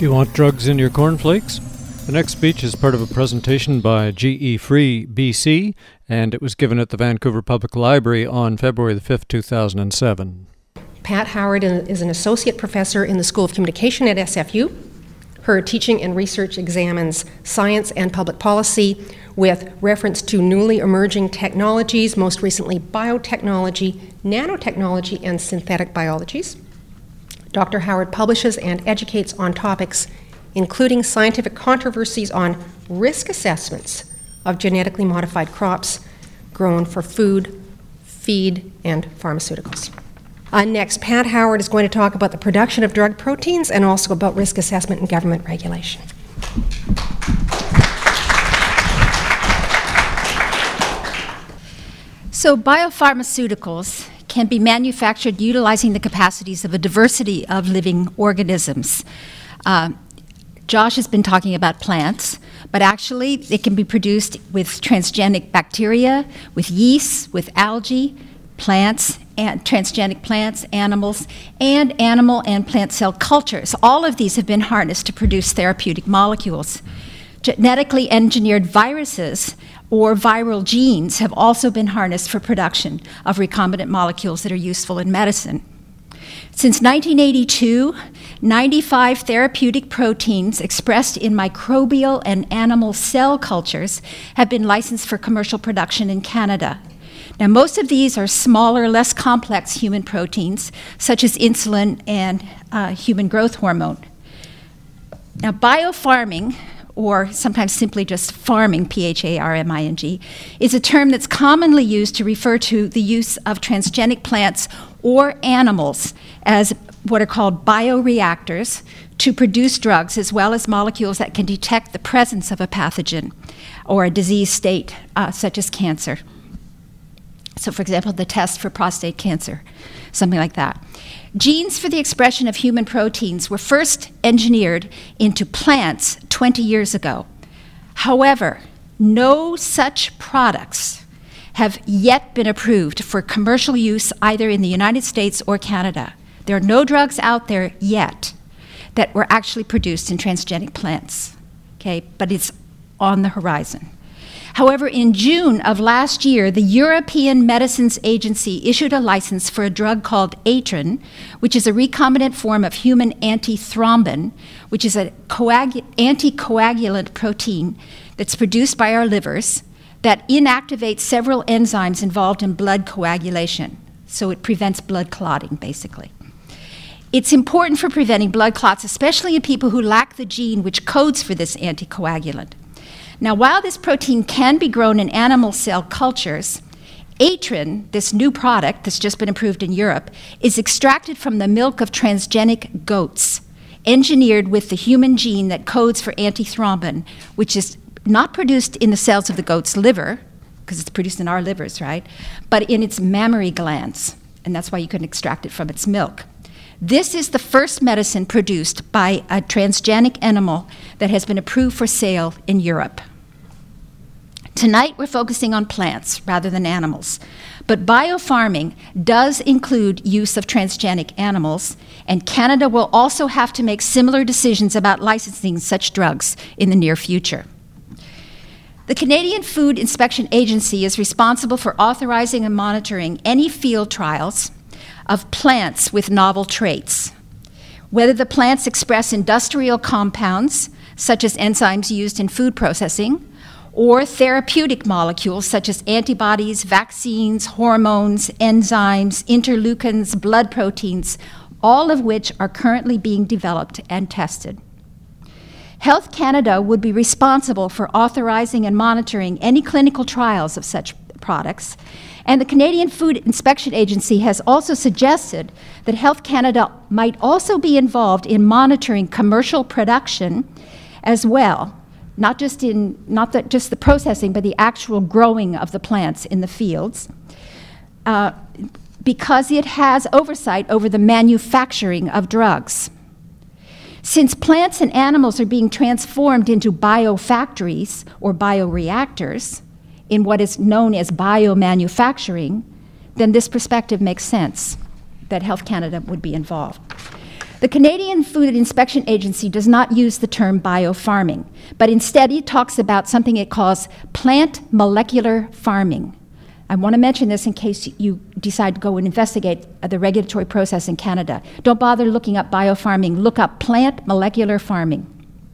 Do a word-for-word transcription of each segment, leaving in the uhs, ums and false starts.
Do you want drugs in your cornflakes? The next speech is part of a presentation by G E Free B C, and it was given at the Vancouver Public Library on February the fifth, two thousand seven. Pat Howard is an associate professor in the School of Communication at S F U. Her teaching and research examines science and public policy with reference to newly emerging technologies, most recently biotechnology, nanotechnology, and synthetic biologies. Doctor Howard publishes and educates on topics including scientific controversies on risk assessments of genetically modified crops grown for food, feed, and pharmaceuticals. Uh, next, Pat Howard is going to talk about the production of drug proteins and also about risk assessment and government regulation. So biopharmaceuticals can be manufactured utilizing the capacities of a diversity of living organisms. Uh, Josh has been talking about plants, but actually it can be produced with transgenic bacteria, with yeast, with algae, plants, and transgenic plants, animals, and animal and plant cell cultures. All of these have been harnessed to produce therapeutic molecules. Genetically engineered viruses or viral genes have also been harnessed for production of recombinant molecules that are useful in medicine. Since nineteen eighty-two, ninety-five therapeutic proteins expressed in microbial and animal cell cultures have been licensed for commercial production in Canada. Now, most of these are smaller, less complex human proteins, such as insulin and uh, human growth hormone. Now, biofarming, or sometimes simply just farming, P H A R M I N G, is a term that's commonly used to refer to the use of transgenic plants or animals as what are called bioreactors to produce drugs as well as molecules that can detect the presence of a pathogen or a disease state, uh, such as cancer. So, for example, the test for prostate cancer, something like that. Genes for the expression of human proteins were first engineered into plants twenty years ago. However, no such products have yet been approved for commercial use either in the United States or Canada. There are no drugs out there yet that were actually produced in transgenic plants, okay? But it's on the horizon. However, in June of last year, the European Medicines Agency issued a license for a drug called Atrin, which is a recombinant form of human antithrombin, which is an coagu- anticoagulant protein that's produced by our livers that inactivates several enzymes involved in blood coagulation. So it prevents blood clotting, basically. It's important for preventing blood clots, especially in people who lack the gene which codes for this anticoagulant. Now, while this protein can be grown in animal cell cultures, Atrin, this new product that's just been approved in Europe, is extracted from the milk of transgenic goats, engineered with the human gene that codes for antithrombin, which is not produced in the cells of the goat's liver, because it's produced in our livers, right, but in its mammary glands, and that's why you can extract it from its milk. This is the first medicine produced by a transgenic animal that has been approved for sale in Europe. Tonight, we're focusing on plants rather than animals, but biofarming does include use of transgenic animals, and Canada will also have to make similar decisions about licensing such drugs in the near future. The Canadian Food Inspection Agency is responsible for authorizing and monitoring any field trials of plants with novel traits, whether the plants express industrial compounds, such as enzymes used in food processing, or therapeutic molecules such as antibodies, vaccines, hormones, enzymes, interleukins, blood proteins, all of which are currently being developed and tested. Health Canada would be responsible for authorizing and monitoring any clinical trials of such products, and the Canadian Food Inspection Agency has also suggested that Health Canada might also be involved in monitoring commercial production as well, not just in not the, just the processing, but the actual growing of the plants in the fields, uh, because it has oversight over the manufacturing of drugs. Since plants and animals are being transformed into biofactories or bioreactors, in what is known as biomanufacturing, then this perspective makes sense that Health Canada would be involved. The Canadian Food Inspection Agency does not use the term biofarming, but instead it talks about something it calls plant molecular farming. I want to mention this in case you decide to go and investigate the regulatory process in Canada. Don't bother looking up biofarming, look up plant molecular farming.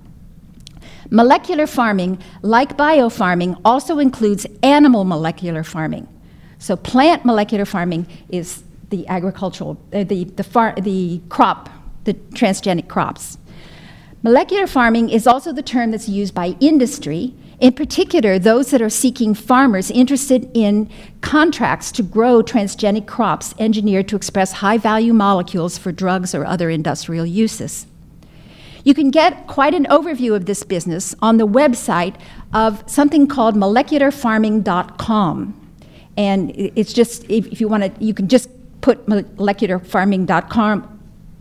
Molecular farming, like biofarming, also includes animal molecular farming. So plant molecular farming is the agricultural, uh, the, the, far, the crop, the transgenic crops. Molecular farming is also the term that's used by industry, in particular those that are seeking farmers interested in contracts to grow transgenic crops engineered to express high-value molecules for drugs or other industrial uses. You can get quite an overview of this business on the website of something called molecular farming dot com. And it's just, if, if you want to, you can just put molecular farming dot com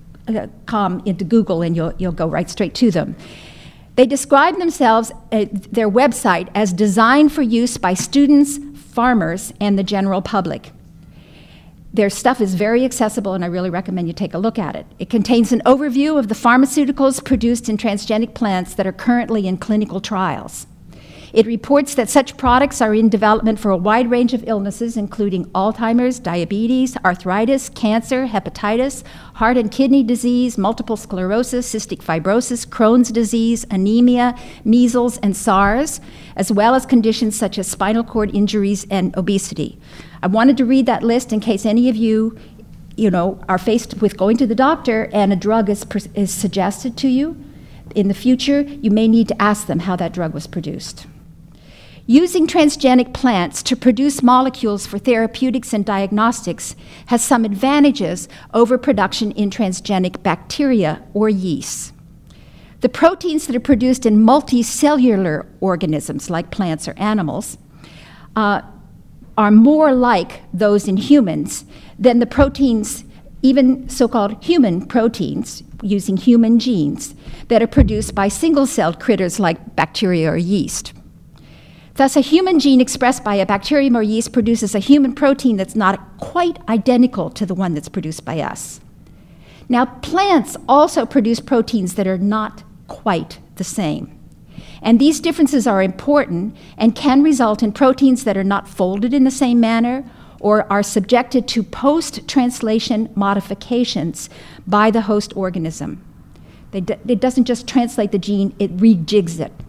uh, into Google and you'll, you'll go right straight to them. They describe themselves, uh, their website, as designed for use by students, farmers, and the general public. Their stuff is very accessible, and I really recommend you take a look at it. It contains an overview of the pharmaceuticals produced in transgenic plants that are currently in clinical trials. It reports that such products are in development for a wide range of illnesses, including Alzheimer's, diabetes, arthritis, cancer, hepatitis, heart and kidney disease, multiple sclerosis, cystic fibrosis, Crohn's disease, anemia, measles, and SARS, as well as conditions such as spinal cord injuries and obesity. I wanted to read that list in case any of you, you know, are faced with going to the doctor and a drug is, is suggested to you. In the future, you may need to ask them how that drug was produced. Using transgenic plants to produce molecules for therapeutics and diagnostics has some advantages over production in transgenic bacteria or yeasts. The proteins that are produced in multicellular organisms, like plants or animals, uh, are more like those in humans than the proteins, even so-called human proteins, using human genes, that are produced by single-celled critters like bacteria or yeast. Thus, a human gene expressed by a bacterium or yeast produces a human protein that's not quite identical to the one that's produced by us. Now, plants also produce proteins that are not quite the same. And these differences are important and can result in proteins that are not folded in the same manner or are subjected to post-translation modifications by the host organism. They d- it doesn't just translate the gene, it rejigs it.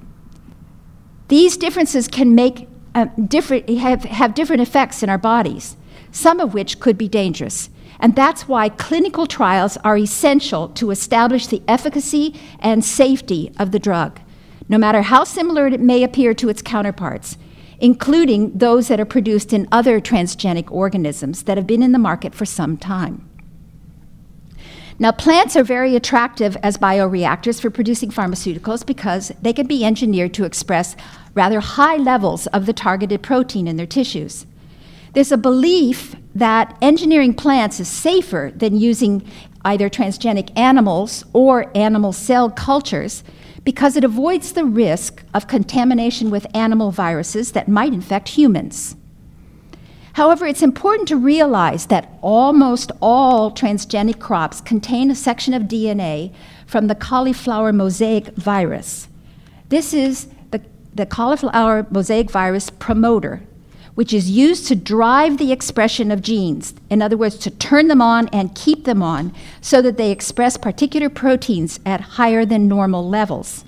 These differences can make uh, different, have, have different effects in our bodies, some of which could be dangerous. And that's why clinical trials are essential to establish the efficacy and safety of the drug, no matter how similar it may appear to its counterparts, including those that are produced in other transgenic organisms that have been in the market for some time. Now, plants are very attractive as bioreactors for producing pharmaceuticals because they can be engineered to express rather high levels of the targeted protein in their tissues. There's a belief that engineering plants is safer than using either transgenic animals or animal cell cultures because it avoids the risk of contamination with animal viruses that might infect humans. However, it's important to realize that almost all transgenic crops contain a section of D N A from the cauliflower mosaic virus. This is the, the cauliflower mosaic virus promoter, which is used to drive the expression of genes. In other words, to turn them on and keep them on so that they express particular proteins at higher than normal levels.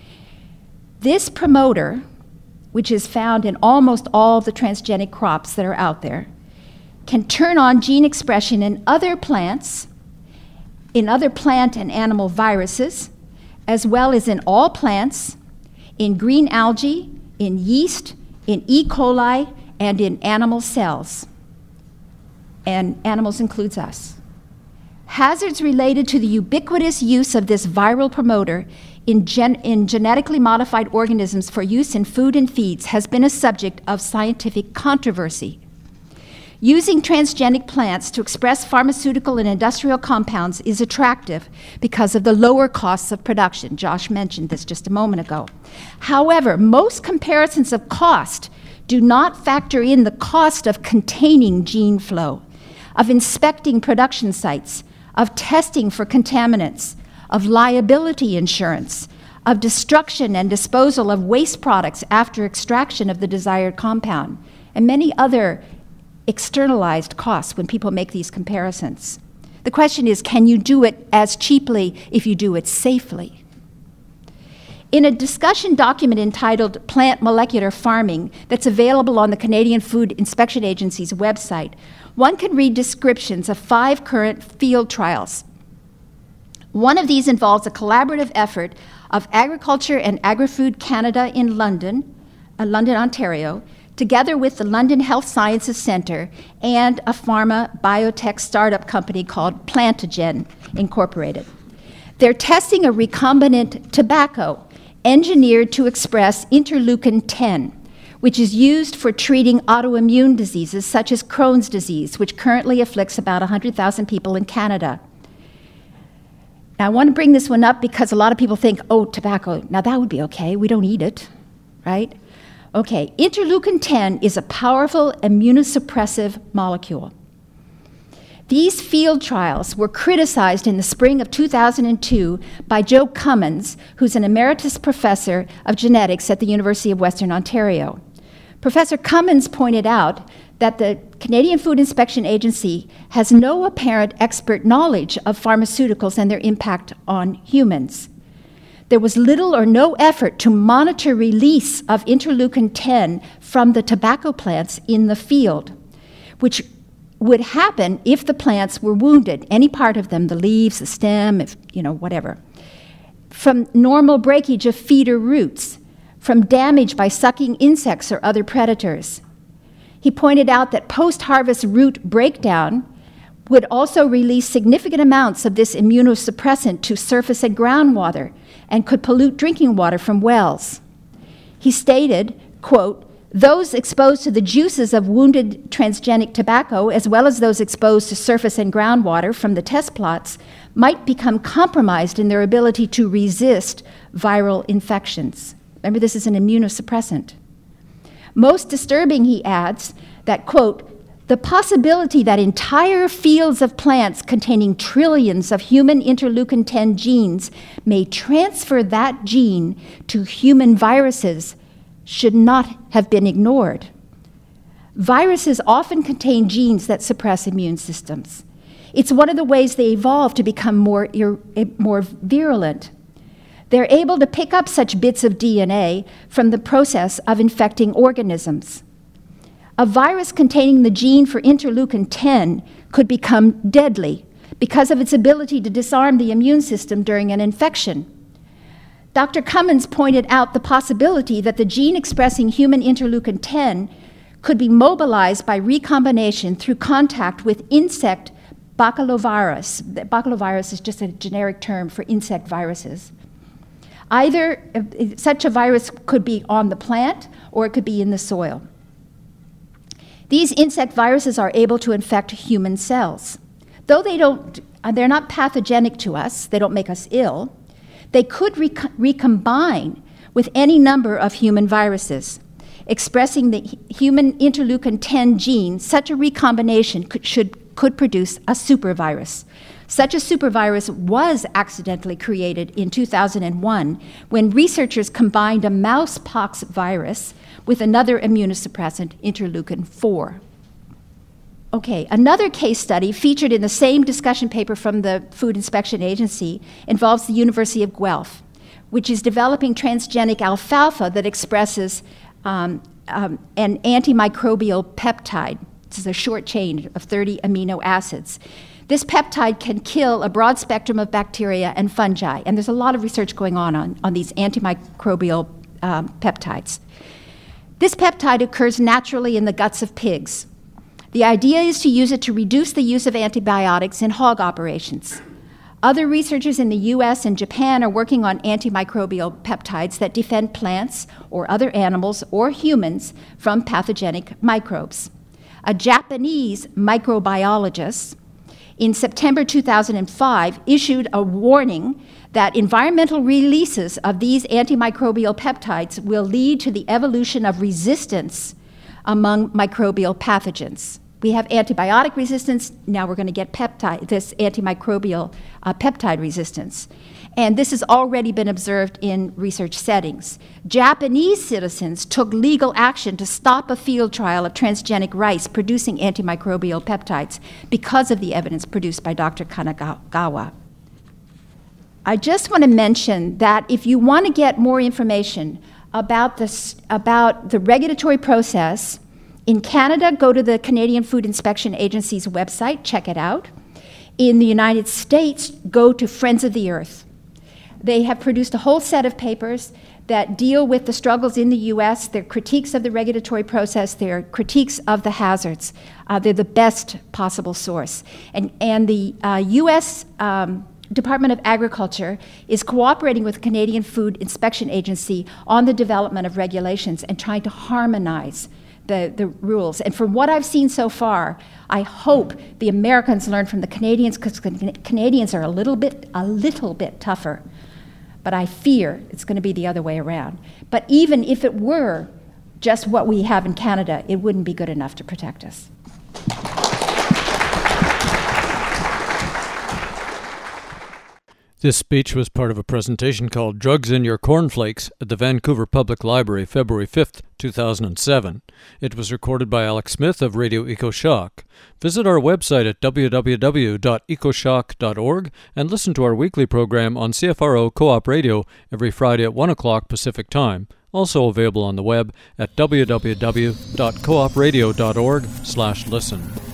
This promoter, which is found in almost all the transgenic crops that are out there, can turn on gene expression in other plants, in other plant and animal viruses, as well as in all plants, in green algae, in yeast, in E. coli, and in animal cells. And animals includes us. Hazards related to the ubiquitous use of this viral promoter in, gen- in genetically modified organisms for use in food and feeds has been a subject of scientific controversy. Using transgenic plants to express pharmaceutical and industrial compounds is attractive because of the lower costs of production. Josh mentioned this just a moment ago. However, most comparisons of cost do not factor in the cost of containing gene flow, of inspecting production sites, of testing for contaminants, of liability insurance, of destruction and disposal of waste products after extraction of the desired compound, and many other externalized costs when people make these comparisons. The question is, can you do it as cheaply if you do it safely? In a discussion document entitled Plant Molecular Farming that's available on the Canadian Food Inspection Agency's website, one can read descriptions of five current field trials. One of these involves a collaborative effort of Agriculture and Agri-Food Canada in London, uh, London, Ontario, together with the London Health Sciences Centre and a pharma biotech startup company called Plantagen Incorporated. They're testing a recombinant tobacco engineered to express interleukin ten, which is used for treating autoimmune diseases such as Crohn's disease, which currently afflicts about one hundred thousand people in Canada. Now, I want to bring this one up because a lot of people think, oh, tobacco, now that would be okay, we don't eat it, right? Okay, interleukin ten is a powerful immunosuppressive molecule. These field trials were criticized in the spring of two thousand two by Joe Cummins, who's an emeritus professor of genetics at the University of Western Ontario. Professor Cummins pointed out that the Canadian Food Inspection Agency has no apparent expert knowledge of pharmaceuticals and their impact on humans. There was little or no effort to monitor release of interleukin ten from the tobacco plants in the field, which would happen if the plants were wounded, any part of them, the leaves, the stem, if, you know, whatever, from normal breakage of feeder roots, from damage by sucking insects or other predators. He pointed out that post-harvest root breakdown would also release significant amounts of this immunosuppressant to surface and groundwater and could pollute drinking water from wells. He stated, quote, those exposed to the juices of wounded transgenic tobacco, as well as those exposed to surface and groundwater from the test plots, might become compromised in their ability to resist viral infections. Remember, this is an immunosuppressant. Most disturbing, he adds, that, quote, the possibility that entire fields of plants containing trillions of human interleukin ten genes may transfer that gene to human viruses should not have been ignored. Viruses often contain genes that suppress immune systems. It's one of the ways they evolve to become more, ir- more virulent. They're able to pick up such bits of D N A from the process of infecting organisms. A virus containing the gene for interleukin ten could become deadly because of its ability to disarm the immune system during an infection. Doctor Cummins pointed out the possibility that the gene expressing human interleukin ten could be mobilized by recombination through contact with insect baculovirus. Baculovirus is just a generic term for insect viruses. Either uh, such a virus could be on the plant or it could be in the soil. These insect viruses are able to infect human cells. Though they don't, they're not pathogenic to us, they don't make us ill, they could rec- recombine with any number of human viruses. Expressing the human interleukin ten gene, such a recombination could, should, could produce a supervirus. Such a supervirus was accidentally created in two thousand one when researchers combined a mouse pox virus with another immunosuppressant, interleukin four. Okay, another case study featured in the same discussion paper from the Food Inspection Agency involves the University of Guelph, which is developing transgenic alfalfa that expresses um, um, an antimicrobial peptide. This is a short chain of thirty amino acids. This peptide can kill a broad spectrum of bacteria and fungi, and there's a lot of research going on on, on these antimicrobial um, peptides. This peptide occurs naturally in the guts of pigs. The idea is to use it to reduce the use of antibiotics in hog operations. Other researchers in the U S and Japan are working on antimicrobial peptides that defend plants or other animals or humans from pathogenic microbes. A Japanese microbiologist in September two thousand five issued a warning that environmental releases of these antimicrobial peptides will lead to the evolution of resistance among microbial pathogens. we have antibiotic resistance. Now we're going to get peptide, this antimicrobial uh, peptide resistance. And this has already been observed in research settings. Japanese citizens took legal action to stop a field trial of transgenic rice producing antimicrobial peptides because of the evidence produced by Doctor Kanagawa. I just want to mention that if you want to get more information about, this, about the regulatory process, in Canada, go to the Canadian Food Inspection Agency's website, check it out. In the United States, go to Friends of the Earth. They have produced a whole set of papers that deal with the struggles in the U S, their critiques of the regulatory process, their critiques of the hazards. Uh, they're the best possible source. And, and the uh, U S um, Department of Agriculture is cooperating with the Canadian Food Inspection Agency on the development of regulations and trying to harmonize The, the rules. And from what I've seen so far, I hope the Americans learn from the Canadians, because Canadians are a little bit, a little bit tougher. But I fear it's going to be the other way around. But even if it were just what we have in Canada, it wouldn't be good enough to protect us. This speech was part of a presentation called Drugs in Your Cornflakes at the Vancouver Public Library, February fifth, two thousand seven. It was recorded by Alex Smith of Radio EcoShock. Visit our website at w w w dot ecoshock dot org and listen to our weekly program on C F R O Co-op Radio every Friday at one o'clock Pacific Time. Also available on the web at w w w dot coop radio dot org slash listen.